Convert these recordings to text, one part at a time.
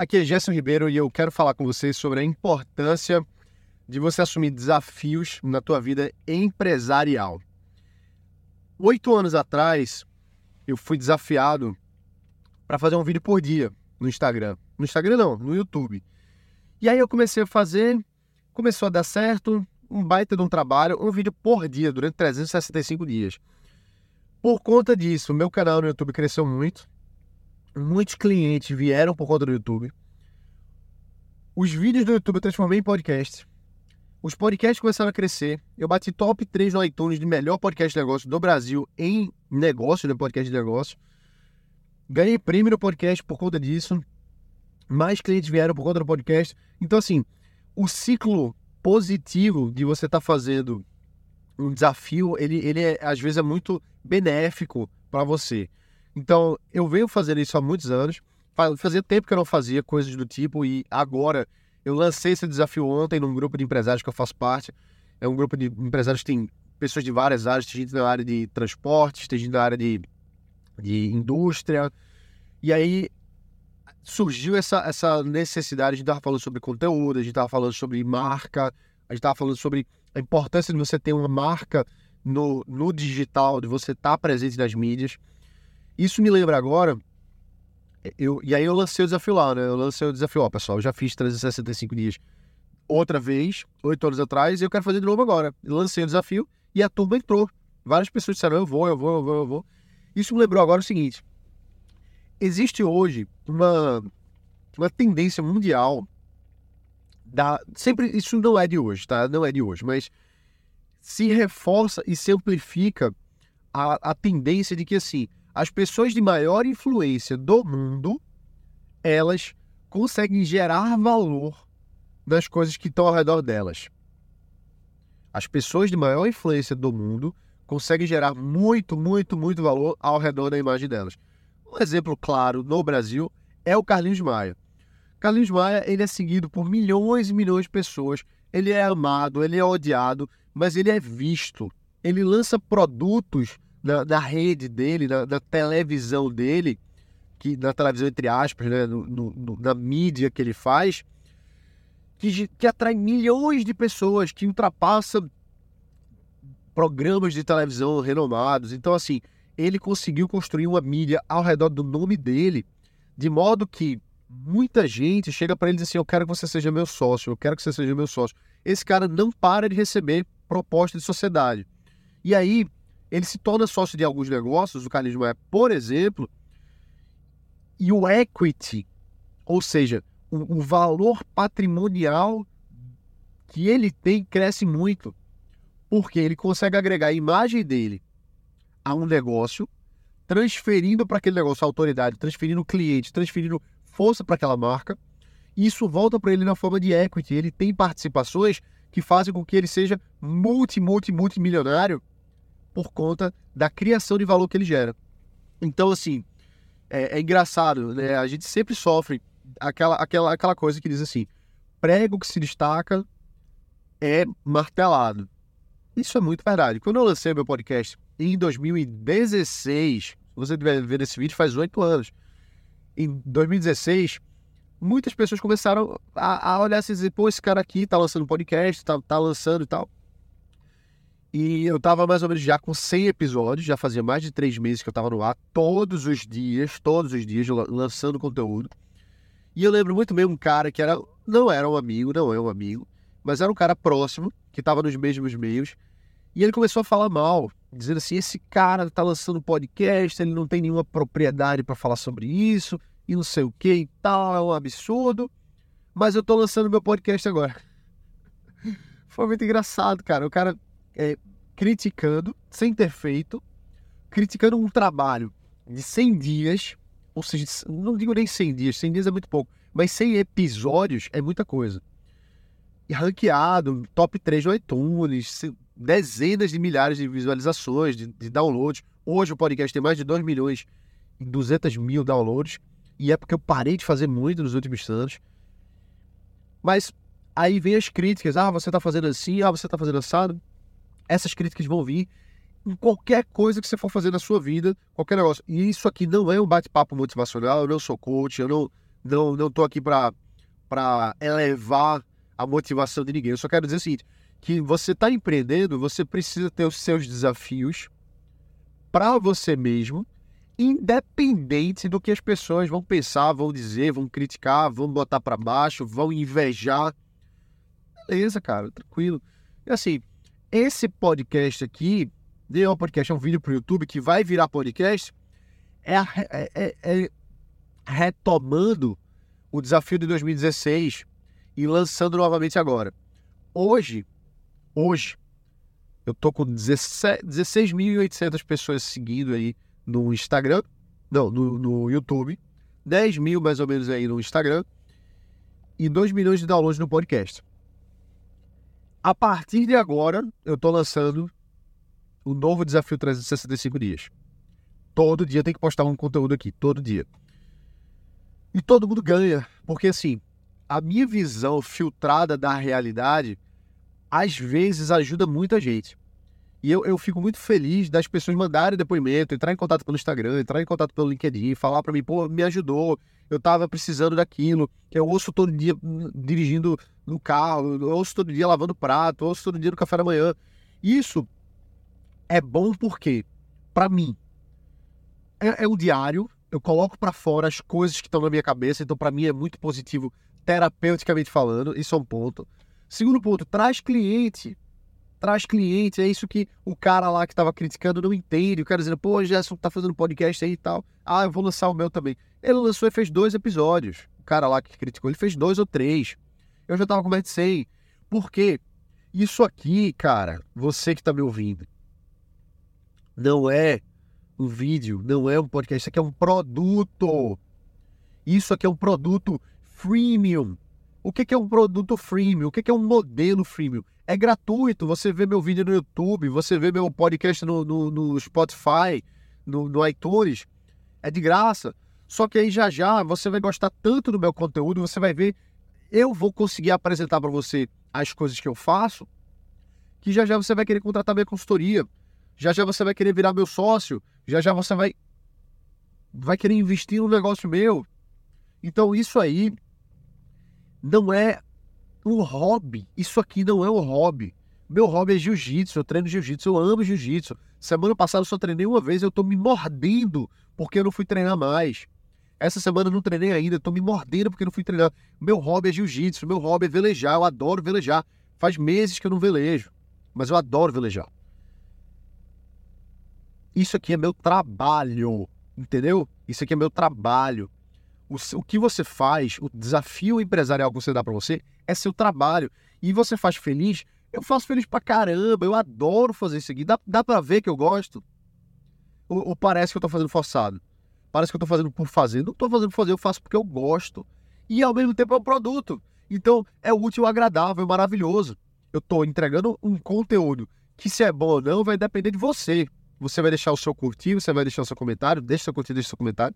Aqui é Gerson Ribeiro e eu quero falar com vocês sobre a importância de você assumir desafios na tua vida empresarial. 8 anos atrás, eu fui desafiado para fazer um vídeo por dia no Instagram. No Instagram não, no YouTube. E aí eu comecei a fazer, começou a dar certo, um baita de um trabalho, um vídeo por dia durante 365 dias. Por conta disso, o meu canal no YouTube cresceu muito. Muitos clientes vieram por conta do YouTube. Os vídeos do YouTube eu transformei em podcast. Os podcasts começaram a crescer. Eu bati top 3 no iTunes de melhor podcast de negócio do Brasil em negócio, no podcast de negócio. Ganhei prêmio no podcast por conta disso. Mais clientes vieram por conta do podcast. Então, assim, o ciclo positivo de você estar fazendo um desafio, ele às vezes é muito benéfico para você. Então, eu venho fazendo isso há muitos anos. Fazia tempo que eu não fazia coisas do tipo e agora eu lancei esse desafio ontem num grupo de empresários que eu faço parte. É um grupo de empresários que tem pessoas de várias áreas, tem gente na área de transportes, tem gente na área de indústria. E aí surgiu essa necessidade, a gente estava falando sobre conteúdo, a gente estava falando sobre marca, a gente estava falando sobre a importância de você ter uma marca no digital, de você estar presente nas mídias. Isso me lembra agora, e aí eu lancei o desafio lá, né? Eu lancei o desafio, pessoal, eu já fiz 365 dias outra vez, 8 anos atrás, e eu quero fazer de novo agora. Eu lancei o desafio e a turma entrou. Várias pessoas disseram, eu vou. Isso me lembrou agora o seguinte, existe hoje uma tendência mundial, sempre, isso não é de hoje, tá? Não é de hoje, mas se reforça e se amplifica a tendência de que, assim, as pessoas de maior influência do mundo, elas conseguem gerar valor nas coisas que estão ao redor delas. As pessoas de maior influência do mundo conseguem gerar muito valor ao redor da imagem delas. Um exemplo claro no Brasil é o Carlinhos Maia. Carlinhos Maia, ele é seguido por milhões e milhões de pessoas. Ele é amado, ele é odiado, mas ele é visto. Ele lança produtos na rede dele, na televisão dele, na televisão entre aspas, né, na mídia que ele faz, que atrai milhões de pessoas, que ultrapassa programas de televisão renomados. Então, assim, ele conseguiu construir uma mídia ao redor do nome dele, de modo que muita gente chega para ele e diz assim, eu quero que você seja meu sócio, eu quero que você seja meu sócio. Esse cara não para de receber proposta de sociedade. E aí, ele se torna sócio de alguns negócios, o Carlinhos Maia, por exemplo, e o equity, ou seja, o valor patrimonial que ele tem cresce muito, porque ele consegue agregar a imagem dele a um negócio, transferindo para aquele negócio a autoridade, transferindo cliente, transferindo força para aquela marca, e isso volta para ele na forma de equity. Ele tem participações que fazem com que ele seja multimilionário por conta da criação de valor que ele gera. Então, assim, é engraçado, né? A gente sempre sofre aquela coisa que diz assim, prego que se destaca é martelado. Isso é muito verdade. Quando eu lancei meu podcast em 2016, se você estiver vendo esse vídeo, faz 8 anos. Em 2016, muitas pessoas começaram a olhar assim e dizer, pô, esse cara aqui tá lançando podcast, tá lançando e tal. E eu tava mais ou menos já com 100 episódios, já fazia mais de 3 meses que eu tava no ar, todos os dias, lançando conteúdo. E eu lembro muito bem um cara que não é um amigo, mas era um cara próximo, que tava nos mesmos meios, e ele começou a falar mal, dizendo assim, esse cara tá lançando podcast, ele não tem nenhuma propriedade para falar sobre isso, e não sei o que e tal, é um absurdo, mas eu tô lançando meu podcast agora. Foi muito engraçado, cara, o cara criticando, sem ter feito, criticando um trabalho de 100 dias, ou seja, não digo nem 100 dias é muito pouco, mas 100 episódios é muita coisa. E ranqueado, top 3 no iTunes, dezenas de milhares de visualizações, de downloads. Hoje o podcast tem mais de 2 milhões e 200 mil downloads, e é porque eu parei de fazer muito nos últimos anos. Mas aí vem as críticas, você tá fazendo assim, você tá fazendo assado. Essas críticas vão vir em qualquer coisa que você for fazer na sua vida, qualquer negócio. E isso aqui não é um bate-papo motivacional, eu não sou coach, eu Não tô aqui para elevar a motivação de ninguém. Eu só quero dizer o seguinte, que você está empreendendo, você precisa ter os seus desafios para você mesmo, independente do que as pessoas vão pensar, vão dizer, vão criticar, vão botar para baixo, vão invejar. Beleza, cara, tranquilo. E assim, esse podcast aqui, não é um podcast, é um vídeo para o YouTube que vai virar podcast, é retomando o desafio de 2016 e lançando novamente agora. Hoje, eu tô com 16.800 pessoas seguindo aí no Instagram, no YouTube, 10 mil mais ou menos aí no Instagram e 2 milhões de downloads no podcast. A partir de agora, eu tô lançando o novo desafio 365 dias. Todo dia tem que postar um conteúdo aqui, todo dia. E todo mundo ganha, porque assim, a minha visão filtrada da realidade, às vezes ajuda muita gente. E eu fico muito feliz das pessoas mandarem depoimento, entrar em contato pelo Instagram, entrar em contato pelo LinkedIn, falar pra mim, pô, me ajudou, eu tava precisando daquilo, eu ouço todo dia dirigindo no carro, eu ouço todo dia lavando prato, eu ouço todo dia no café da manhã. Isso é bom porque, pra mim, é um diário, eu coloco pra fora as coisas que estão na minha cabeça, então pra mim é muito positivo, terapeuticamente falando, isso é um ponto. Segundo ponto, traz cliente, é isso que o cara lá que tava criticando não entende, o cara dizendo, pô, Gerson tá fazendo podcast aí e tal, eu vou lançar o meu também. Ele lançou e fez 2 episódios, o cara lá que criticou, ele fez 2 ou 3, eu já tava com mais de 100, por quê? Isso aqui, cara, você que tá me ouvindo, não é um vídeo, não é um podcast, isso aqui é um produto. Isso aqui é um produto freemium. O que é um produto freemium? O que é um modelo freemium? É gratuito, você vê meu vídeo no YouTube, você vê meu podcast no Spotify, no iTunes, é de graça. Só que aí já você vai gostar tanto do meu conteúdo, você vai ver, eu vou conseguir apresentar para você as coisas que eu faço, que já você vai querer contratar minha consultoria, já você vai querer virar meu sócio, já você vai querer investir num negócio meu. Então isso aí não é um hobby. Isso aqui não é um hobby. Meu hobby é jiu-jitsu, eu treino jiu-jitsu, eu amo jiu-jitsu. Semana passada eu só treinei uma vez, eu tô me mordendo porque eu não fui treinar mais. Essa semana eu não treinei ainda, eu tô me mordendo porque eu não fui treinar. Meu hobby é jiu-jitsu, meu hobby é velejar, eu adoro velejar. Faz meses que eu não velejo, mas eu adoro velejar. Isso aqui é meu trabalho, entendeu? Isso aqui é meu trabalho. O que você faz, o desafio empresarial que você dá pra você, é seu trabalho. E você faz feliz, eu faço feliz pra caramba, eu adoro fazer isso aqui. Dá pra ver que eu gosto? Ou parece que eu tô fazendo forçado? Parece que eu tô fazendo por fazer. Não tô fazendo por fazer, eu faço porque eu gosto. E ao mesmo tempo é um produto. Então é útil, agradável, maravilhoso. Eu tô entregando um conteúdo que, se é bom ou não, vai depender de você. Você vai deixar o seu curtir, você vai deixar o seu comentário, deixa o seu curtir, deixa o seu comentário.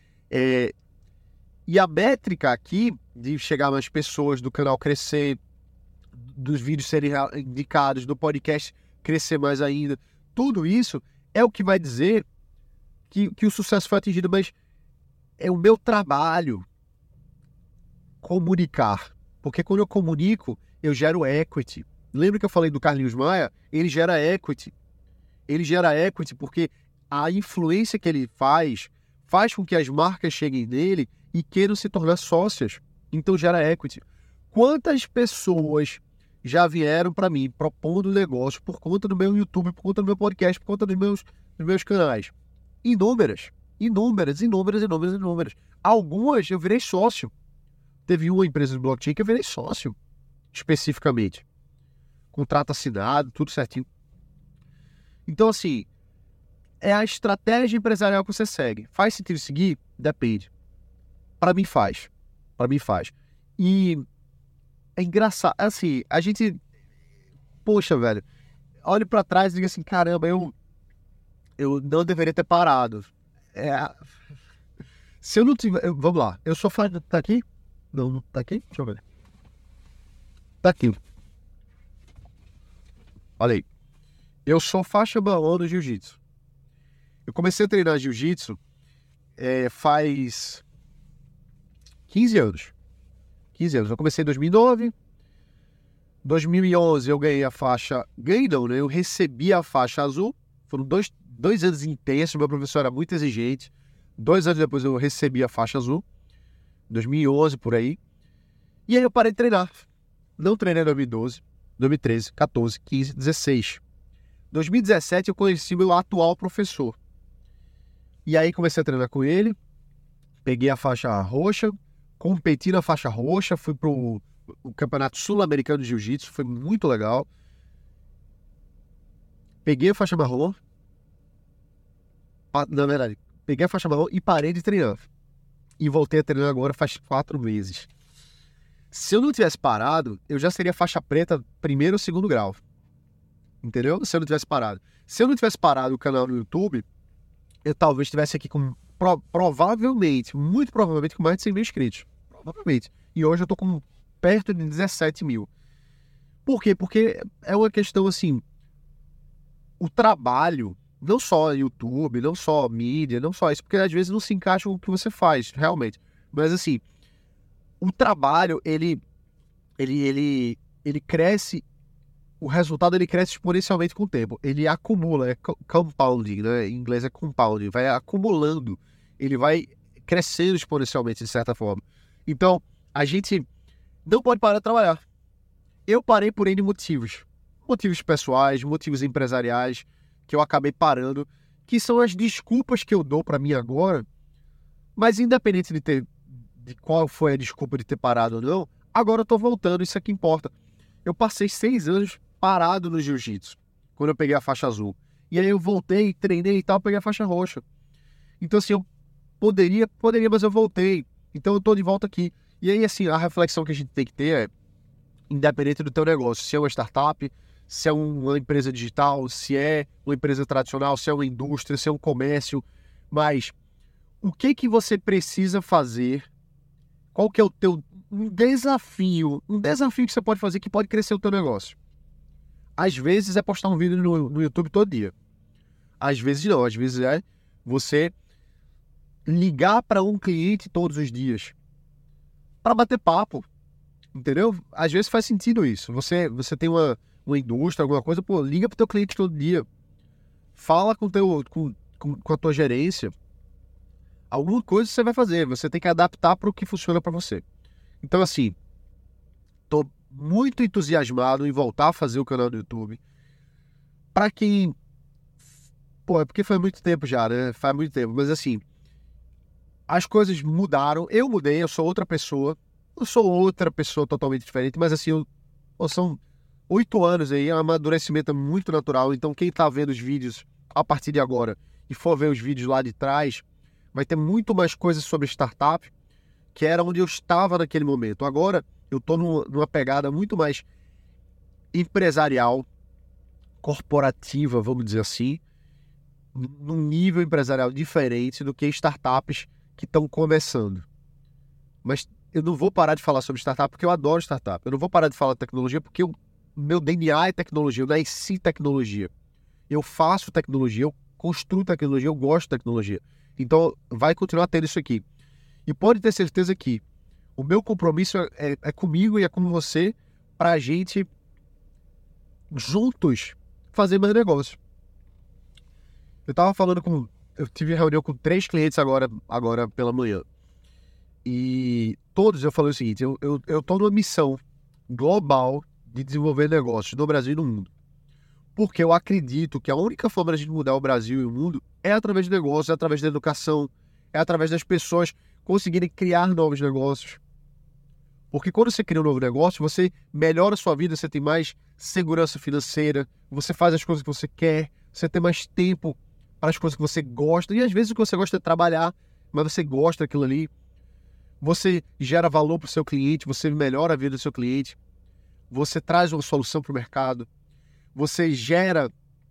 E a métrica aqui de chegar mais pessoas, do canal crescer, dos vídeos serem indicados, do podcast crescer mais ainda, tudo isso é o que vai dizer que o sucesso foi atingido, mas é o meu trabalho comunicar. Porque quando eu comunico, eu gero equity. Lembra que eu falei do Carlinhos Maia? Ele gera equity. Ele gera equity porque a influência que ele faz com que as marcas cheguem nele e queiram se tornar sócias. Então gera equity. Quantas pessoas já vieram para mim propondo negócio por conta do meu YouTube, por conta do meu podcast, por conta dos meus canais? Inúmeras. Algumas eu virei sócio. Teve uma empresa de blockchain que eu virei sócio, especificamente. Contrato assinado, tudo certinho. Então, assim, é a estratégia empresarial que você segue. Faz sentido seguir? Depende. Para mim faz. E é engraçado, assim, a gente... Poxa, velho, olho pra trás e digo assim, caramba, eu não deveria ter parado. Se eu não tiver... Vamos lá, eu sou faixa... Tá aqui? Não tá aqui? Deixa eu ver. Tá aqui. Olha aí. Eu sou faixa marrom no jiu-jitsu. Eu comecei a treinar jiu-jitsu faz 15 anos. 15 anos. Eu comecei em 2009. 2011 eu ganhei a faixa... Ganhei não, né? Eu recebi a faixa azul. Foram dois anos intensos. Meu professor era muito exigente. 2 anos depois eu recebi a faixa azul. 2011, por aí. E aí eu parei de treinar. Não treinei em 2012, 2013, 14, 15, 16. 2017 eu conheci meu atual professor. E aí comecei a treinar com ele. Peguei a faixa roxa. Competi na faixa roxa. Fui pro Campeonato Sul-Americano de Jiu-Jitsu. Foi muito legal. Peguei a faixa marrom. Na verdade, peguei a faixa marrom e parei de treinar. E voltei a treinar agora faz 4 meses. Se eu não tivesse parado, eu já seria faixa preta primeiro ou segundo grau. Entendeu? Se eu não tivesse parado. Se eu não tivesse parado o canal no YouTube, eu talvez estivesse aqui com, provavelmente, muito provavelmente, com mais de 100 mil inscritos. Provavelmente. E hoje eu tô com perto de 17 mil. Por quê? Porque é uma questão assim, o trabalho, não só YouTube, não só mídia, não só isso, porque às vezes não se encaixa com o que você faz, realmente. Mas assim, o trabalho, ele cresce, o resultado ele cresce exponencialmente com o tempo. Ele acumula, é compounding, né? Em inglês é compounding, vai acumulando, ele vai crescendo exponencialmente, de certa forma. Então, a gente não pode parar de trabalhar. Eu parei por N motivos. Motivos pessoais, motivos empresariais, que eu acabei parando, que são as desculpas que eu dou para mim agora, mas independente de qual foi a desculpa de ter parado ou não, agora eu tô voltando, isso é que importa. Eu passei 6 anos parado no jiu-jitsu, quando eu peguei a faixa azul. E aí eu voltei, treinei e tal, peguei a faixa roxa. Então assim, eu poderia, mas eu voltei. Então eu tô de volta aqui. E aí assim, a reflexão que a gente tem que ter é, independente do teu negócio, se é uma startup, se é uma empresa digital, se é uma empresa tradicional, se é uma indústria, se é um comércio, mas o que você precisa fazer? Qual que é o teu desafio? Um desafio que você pode fazer que pode crescer o teu negócio. Às vezes é postar um vídeo no YouTube todo dia. Às vezes não, às vezes é você ligar para um cliente todos os dias para bater papo, entendeu? Às vezes faz sentido isso. Você tem uma indústria, alguma coisa, pô, liga pro teu cliente todo dia. Fala com a tua gerência. Alguma coisa você vai fazer, você tem que adaptar para o que funciona para você. Então assim, tô muito entusiasmado em voltar a fazer o canal do YouTube. Para quem... Pô, é porque faz muito tempo já, né? Faz muito tempo, mas assim, as coisas mudaram, eu mudei, eu sou outra pessoa. Eu sou outra pessoa totalmente diferente, mas assim, são 8 anos aí, é um amadurecimento muito natural. Então quem tá vendo os vídeos a partir de agora e for ver os vídeos lá de trás, vai ter muito mais coisas sobre startup, que era onde eu estava naquele momento. Agora eu tô numa pegada muito mais empresarial, corporativa, vamos dizer assim, num nível empresarial diferente do que startups que estão começando. Mas eu não vou parar de falar sobre startup porque eu adoro startup. Eu não vou parar de falar de tecnologia porque o meu DNA é tecnologia, eu nasci tecnologia. Eu faço tecnologia, eu construo tecnologia, eu gosto de tecnologia. Então vai continuar tendo isso aqui. E pode ter certeza que o meu compromisso é comigo e é com você para a gente juntos fazer mais negócio. Eu tive reunião com 3 clientes agora pela manhã. E todos eu falei o seguinte, eu tô numa missão global de desenvolver negócios no Brasil e no mundo. Porque eu acredito que a única forma de a gente mudar o Brasil e o mundo é através de negócios, é através da educação, é através das pessoas conseguirem criar novos negócios. Porque quando você cria um novo negócio, você melhora a sua vida, você tem mais segurança financeira, você faz as coisas que você quer, você tem mais tempo para as coisas que você gosta. E às vezes o que você gosta é trabalhar, mas você gosta daquilo ali. Você gera valor para o seu cliente, você melhora a vida do seu cliente, você traz uma solução para o mercado, você gera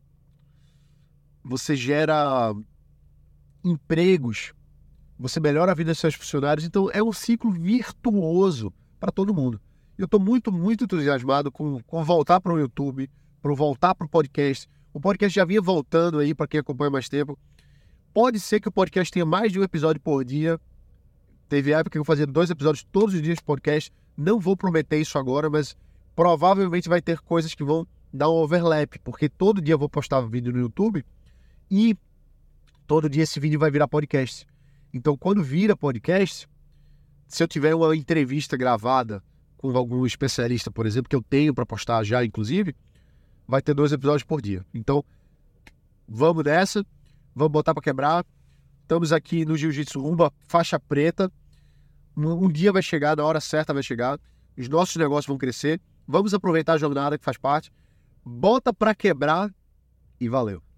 empregos, você melhora a vida dos seus funcionários. Então é um ciclo virtuoso para todo mundo. Eu estou muito, muito entusiasmado com voltar para o YouTube, para voltar para o podcast. O podcast já vinha voltando aí para quem acompanha mais tempo. Pode ser que o podcast tenha mais de um episódio por dia. Teve época que eu fazia 2 episódios todos os dias de podcast. Não vou prometer isso agora, mas provavelmente vai ter coisas que vão dar um overlap, porque todo dia eu vou postar vídeo no YouTube e todo dia esse vídeo vai virar podcast. Então, quando vira podcast, se eu tiver uma entrevista gravada com algum especialista, por exemplo, que eu tenho para postar já, inclusive, vai ter 2 episódios por dia. Então, vamos nessa, vamos botar para quebrar. Estamos aqui no Jiu-Jitsu rumo à faixa preta. Um dia vai chegar, na hora certa vai chegar. Os nossos negócios vão crescer. Vamos aproveitar a jornada que faz parte. Bota para quebrar e valeu.